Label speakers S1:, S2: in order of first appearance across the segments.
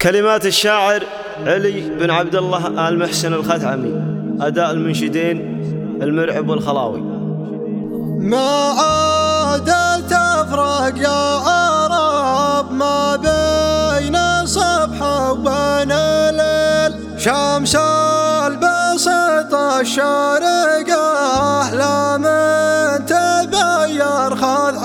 S1: كلمات الشاعر علي بن عبد الله آل محسن الخثعمي. أداء المنشدين المرعب والخلاوي.
S2: ما عاد تفرق يا عرب ما بين صبح وبين الليل، شمس البسط الشارقة لا من تبير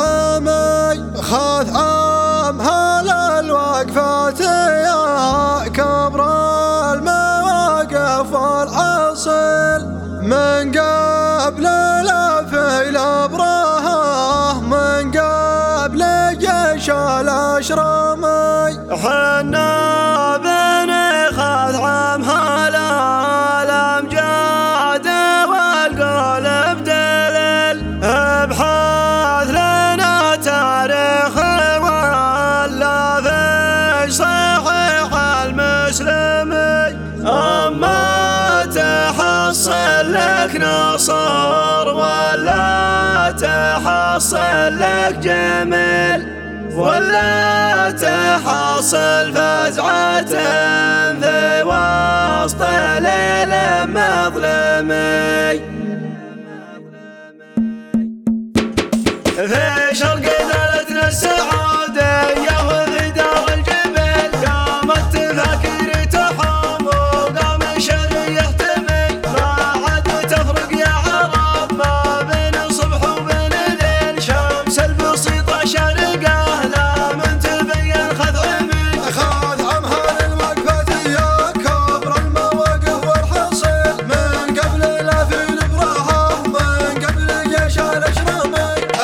S2: خثعم هل الوقفات يا كبر المواقف والحصيل، من قبل الفيل ابرهه من قبل جيش الاشرمي،
S1: حنا بني خثعم هلا الامجاد والقلب دليل، ابحث لنا تاريخ ولا في صحيح المسلمي، اما تحصل لك نصر ولا تحصل لك جميل، ولا تحصل فزعة في وسط ليل مظلمي، في شرق دلتنا السعودية وفي دار الجبل قامت تفكر تحوم وقام شر يهتمي، ما عاد تفرق يا عرب ما بين صبح وبين ليل، شمس البسيطة شرقة لا من تبين خثعمي،
S2: خثعم هذه الوقفات يا كبر المواقف والحصيل، من قبل الفيل ابرهه من قبل جيش الاشرمي،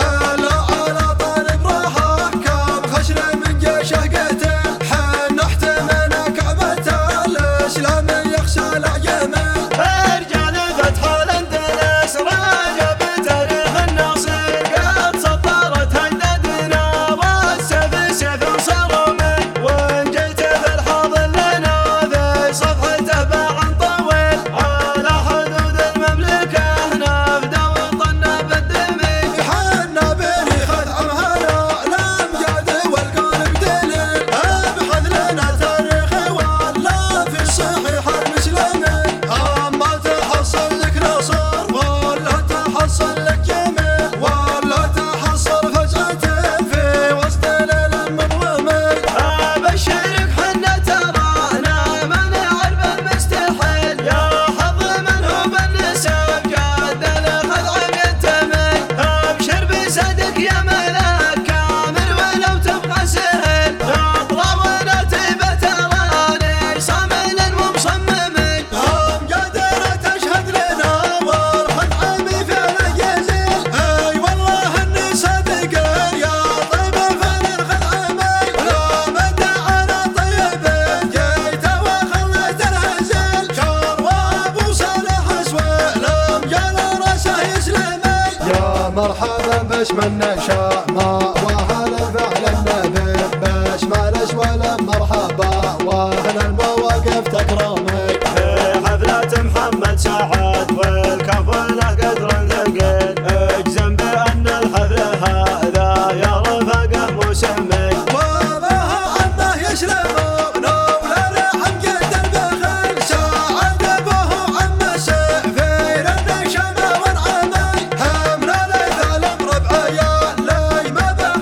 S2: مرحبا باسم النشاء ما وهل فعل النبي بسمالش ولا مرحبا واهل المواقف تكرمي،
S1: في حفلة محمد سعد والكفلة قدر ثقيل، اجزم بأن الحفل هذا يا رفقه مسمي،
S2: وبها عنه يسلمون ولا عن قد البخيل، سعد به عم سفير النشمة والعمي، همنا ليث الامر بعيال لي ما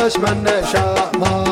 S2: نقدس من نشاء.